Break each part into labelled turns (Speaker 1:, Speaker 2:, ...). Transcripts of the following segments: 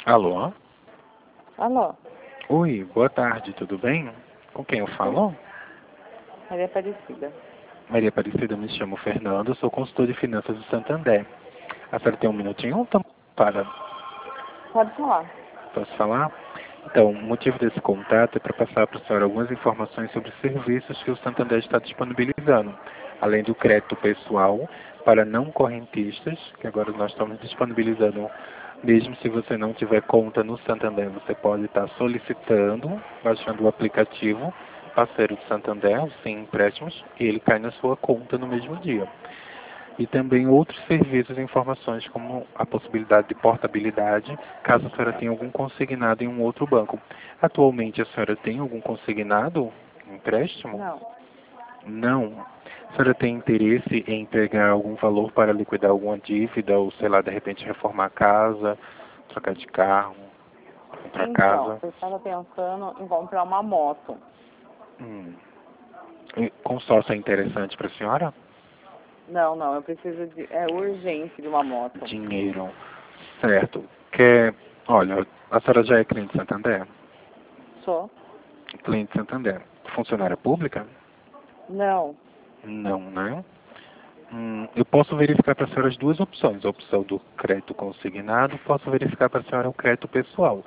Speaker 1: Alô?
Speaker 2: Alô,
Speaker 1: Oi, boa tarde, tudo bem? Com quem eu falo?
Speaker 2: Maria Aparecida.
Speaker 1: Maria Aparecida, me chamo Fernando, sou consultor de finanças do Santander. A senhora tem um minutinho ou tá para?
Speaker 2: Pode falar.
Speaker 1: Posso falar? Então, o motivo desse contato é para passar para a senhora algumas informações sobre os serviços que o Santander está disponibilizando, além do crédito pessoal para não correntistas, que agora nós estamos disponibilizando, mesmo se você não tiver conta no Santander, você pode estar solicitando, baixando o aplicativo parceiro do Santander, sem empréstimos, e ele cai na sua conta no mesmo dia. E também outros serviços e informações, como a possibilidade de portabilidade, caso a senhora tenha algum consignado em um outro banco. Atualmente, a senhora tem algum consignado, empréstimo?
Speaker 2: Não,
Speaker 1: Não. A senhora tem interesse em pegar algum valor para liquidar alguma dívida, ou sei lá, de repente reformar a casa, trocar de carro, comprar
Speaker 2: então,
Speaker 1: casa?
Speaker 2: eu estava pensando em comprar uma moto.
Speaker 1: Hum. E consórcio é interessante para a senhora?
Speaker 2: Não, eu preciso é urgente de uma moto.
Speaker 1: Dinheiro. Certo. Olha, a senhora já é cliente Santander?
Speaker 2: Só?
Speaker 1: Cliente Santander. Funcionária pública?
Speaker 2: Não.
Speaker 1: Não, né? Eu posso verificar para a senhora as duas opções. A opção do crédito consignado, posso verificar para a senhora o crédito pessoal.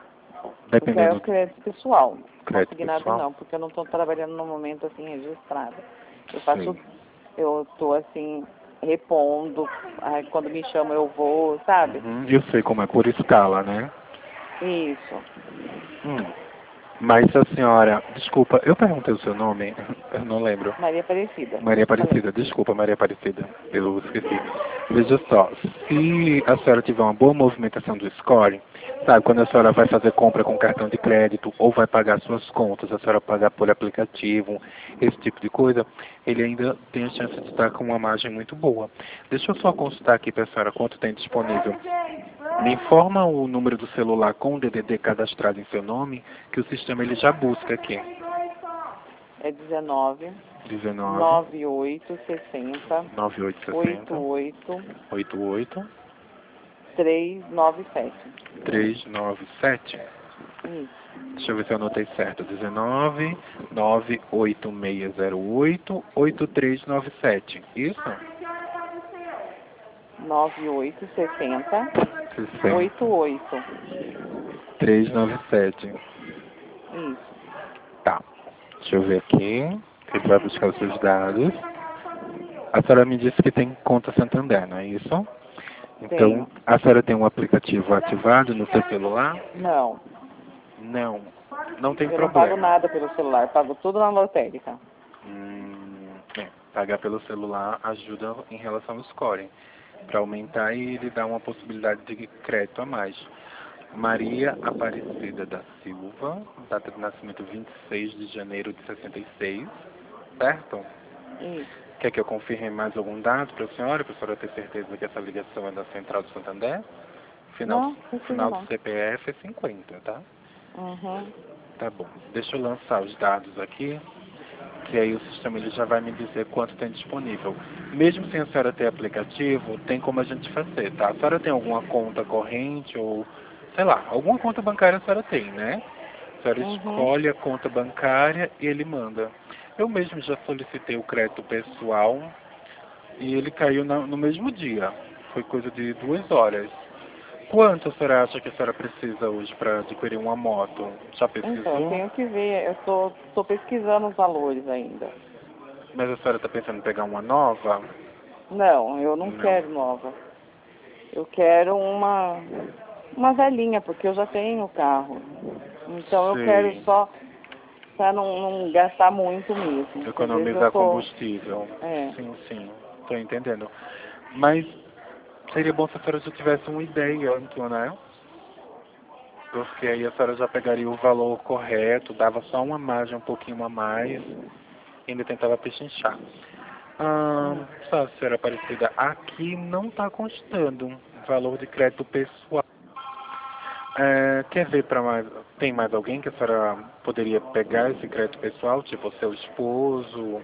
Speaker 2: Eu quero
Speaker 1: Dependendo do
Speaker 2: crédito pessoal.
Speaker 1: crédito
Speaker 2: Consignado
Speaker 1: pessoal,
Speaker 2: não, porque eu não estou trabalhando no momento assim registrado.
Speaker 1: sei.
Speaker 2: Eu estou assim, repondo. Aí, quando me chamam eu vou, sabe?
Speaker 1: Eu sei como é por escala, né?
Speaker 2: Isso.
Speaker 1: Hum. Mas a senhora, desculpa, eu perguntei o seu nome, eu não lembro.
Speaker 2: Maria Aparecida.
Speaker 1: Maria
Speaker 2: Falei.
Speaker 1: Aparecida, desculpa, Maria Aparecida, eu esqueci. Veja só, se a senhora tiver uma boa movimentação do score, sabe, quando a senhora vai fazer compra com cartão de crédito ou vai pagar suas contas, a senhora pagar por aplicativo, esse tipo de coisa, ele ainda tem a chance de estar com uma margem muito boa. Deixa eu só consultar aqui para a senhora quanto tem disponível. Me informa o número do celular com o DDD cadastrado em seu nome, que o sistema ele já busca aqui.
Speaker 2: É 19
Speaker 1: 19
Speaker 2: 98 60
Speaker 1: 9860
Speaker 2: 88
Speaker 1: 88
Speaker 2: 397.
Speaker 1: 397.
Speaker 2: Isso.
Speaker 1: Deixa eu ver se eu anotei certo. 19 98608 8397. Isso?
Speaker 2: 98 60
Speaker 1: 60
Speaker 2: 88.
Speaker 1: 397.
Speaker 2: Isso.
Speaker 1: Tá. Deixa eu ver aqui. Ele vai buscar os seus dados. A senhora me disse que tem conta Santander, não é isso? Então,
Speaker 2: Tenho.
Speaker 1: a senhora tem um aplicativo ativado no seu celular?
Speaker 2: Não.
Speaker 1: Não. Não tem
Speaker 2: Eu não pago
Speaker 1: problema.
Speaker 2: nada pelo celular, pago tudo na lotérica.
Speaker 1: Pagar pelo celular ajuda em relação ao scoring, para aumentar e lhe dar uma possibilidade de crédito a mais. Maria Aparecida da Silva, data de nascimento 26 de janeiro de 66, certo?
Speaker 2: Isso.
Speaker 1: Quer que eu confirme mais algum dado para a senhora ter certeza que essa ligação é da Central do Santander? Final,
Speaker 2: Não, precisa
Speaker 1: final do
Speaker 2: não.
Speaker 1: CPF é 50, tá?
Speaker 2: Uhum.
Speaker 1: Tá bom. Deixa eu lançar os dados aqui, que aí o sistema ele já vai me dizer quanto tem disponível. Mesmo sem a senhora ter aplicativo, tem como a gente fazer, tá? A senhora tem alguma conta corrente ou, sei lá, alguma conta bancária a senhora tem, né? A senhora
Speaker 2: Uhum.
Speaker 1: escolhe a conta bancária e ele manda. Eu mesmo já solicitei o crédito pessoal e ele caiu no mesmo dia. Foi coisa de 2 horas. Quanto a senhora acha que a senhora precisa hoje para adquirir uma moto? Já
Speaker 2: Então, eu
Speaker 1: pesquisou?
Speaker 2: tenho que ver, eu tô pesquisando os valores ainda.
Speaker 1: Mas a senhora está pensando em pegar uma nova?
Speaker 2: Não, eu não
Speaker 1: Não.
Speaker 2: quero nova. Eu quero uma velhinha, porque eu já tenho carro. Então eu quero
Speaker 1: Sei.
Speaker 2: só para não gastar muito mesmo. Porque às vezes eu
Speaker 1: Economizar
Speaker 2: tô.
Speaker 1: combustível.
Speaker 2: É.
Speaker 1: Sim, sim. Estou entendendo. Mas seria bom se a senhora já tivesse uma ideia antes, né? Porque aí a senhora já pegaria o valor correto, dava só uma margem um pouquinho a mais e ainda tentava pechinchar.
Speaker 2: Hum.
Speaker 1: Só, senhora Aparecida, aqui não está constando valor de crédito pessoal. Quer ver para mais. Tem mais alguém que a senhora poderia pegar esse crédito pessoal? Tipo, o seu esposo?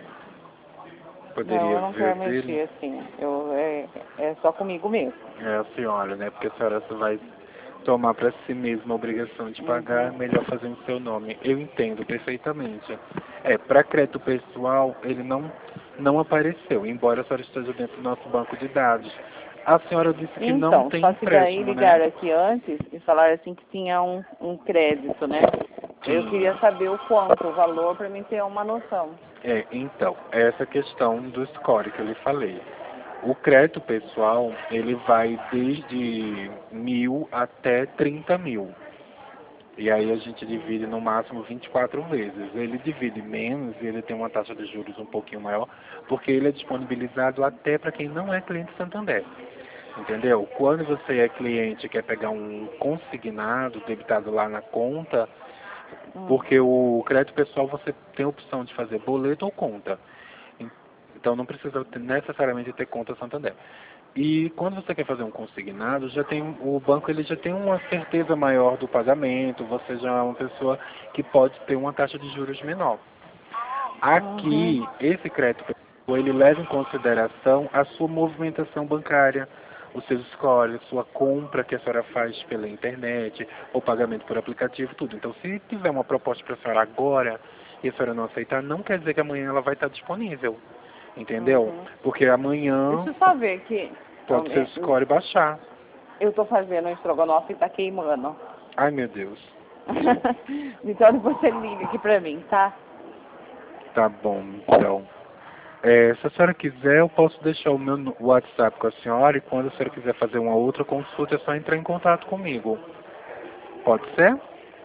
Speaker 2: Não,
Speaker 1: Poderia
Speaker 2: eu não
Speaker 1: ver
Speaker 2: quero
Speaker 1: dele?
Speaker 2: mexer assim. É só comigo mesmo.
Speaker 1: É a senhora, né? Porque a senhora vai tomar para si mesmo a obrigação de pagar, é melhor fazer em seu nome. Eu entendo perfeitamente. Para crédito pessoal, ele não apareceu, embora a senhora esteja dentro do nosso banco de dados. A senhora disse que não
Speaker 2: Então,
Speaker 1: tem
Speaker 2: só que daí
Speaker 1: empréstimo, né?
Speaker 2: ligaram aqui antes e falaram assim que tinha um crédito, né? Eu
Speaker 1: Sim.
Speaker 2: queria saber o quanto, o valor, para mim ter uma noção.
Speaker 1: Então, essa questão do score que eu lhe falei. O crédito pessoal, ele vai desde 1.000 até 30.000. E aí a gente divide no máximo 24 vezes. Ele divide menos e ele tem uma taxa de juros um pouquinho maior, porque ele é disponibilizado até para quem não é cliente Santander. Entendeu? Quando você é cliente e quer pegar um consignado debitado lá na conta, porque o crédito pessoal você tem a opção de fazer boleto ou conta. Então não precisa necessariamente ter conta Santander. E quando você quer fazer um consignado, o banco ele já tem uma certeza maior do pagamento, você já é uma pessoa que pode ter uma taxa de juros menor. Aqui, esse crédito pessoal, ele leva em consideração a sua movimentação bancária, os seus scores, sua compra que a senhora faz pela internet, ou pagamento por aplicativo, tudo. Então, se tiver uma proposta para a senhora agora e a senhora não aceitar, não quer dizer que amanhã ela vai estar disponível. Entendeu? Porque amanhã
Speaker 2: Deixa eu só ver que
Speaker 1: pode ser o score baixar.
Speaker 2: eu tô fazendo um estrogonofe e tá queimando.
Speaker 1: Ai, meu Deus.
Speaker 2: Então depois você liga aqui pra mim, tá?
Speaker 1: Tá bom, então. Se a senhora quiser, eu posso deixar o meu WhatsApp com a senhora e quando a senhora quiser fazer uma outra consulta, é só entrar em contato comigo. Pode ser?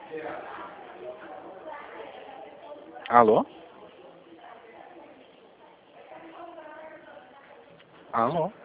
Speaker 1: Alô? Alô?